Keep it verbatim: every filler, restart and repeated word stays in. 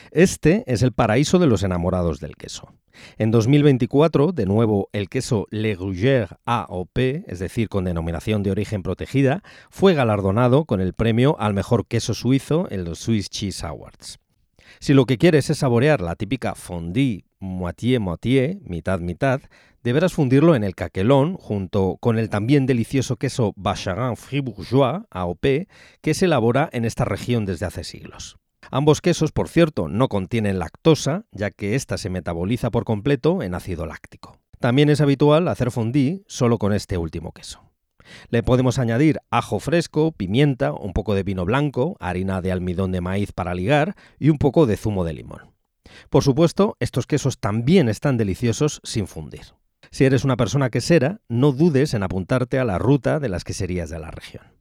Este es el paraíso de los enamorados del queso. En dos mil veinticuatro, de nuevo, el queso Le Gruyère A O P, es decir, con denominación de origen protegida, fue galardonado con el premio al mejor queso suizo en los Swiss Cheese Awards. Si lo que quieres es saborear la típica fondue moitié-moitié, mitad-mitad, deberás fundirlo en el caquelón junto con el también delicioso queso Vacherin Fribourgeois A O P, que se elabora en esta región desde hace siglos. Ambos quesos, por cierto, no contienen lactosa, ya que ésta se metaboliza por completo en ácido láctico. También es habitual hacer fondue solo con este último queso. Le podemos añadir ajo fresco, pimienta, un poco de vino blanco, harina de almidón de maíz para ligar y un poco de zumo de limón. Por supuesto, estos quesos también están deliciosos sin fundir. Si eres una persona quesera, no dudes en apuntarte a la ruta de las queserías de la región.